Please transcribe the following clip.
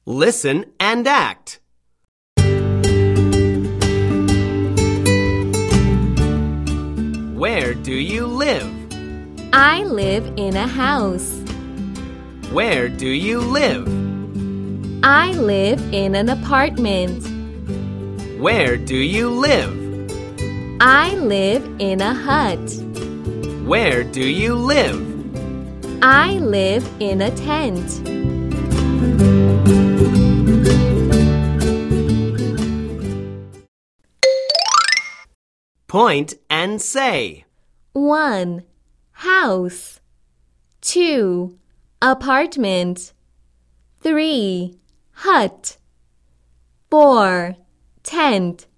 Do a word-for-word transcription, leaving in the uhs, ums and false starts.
Listen and act. Where do you live? I live in a house. Where do you live? I live in an apartment. Where do you live? I live in a hut. Where do you live? I live in a tent. Point and say. one. House. two. Apartment. three. Hut. four. Tent.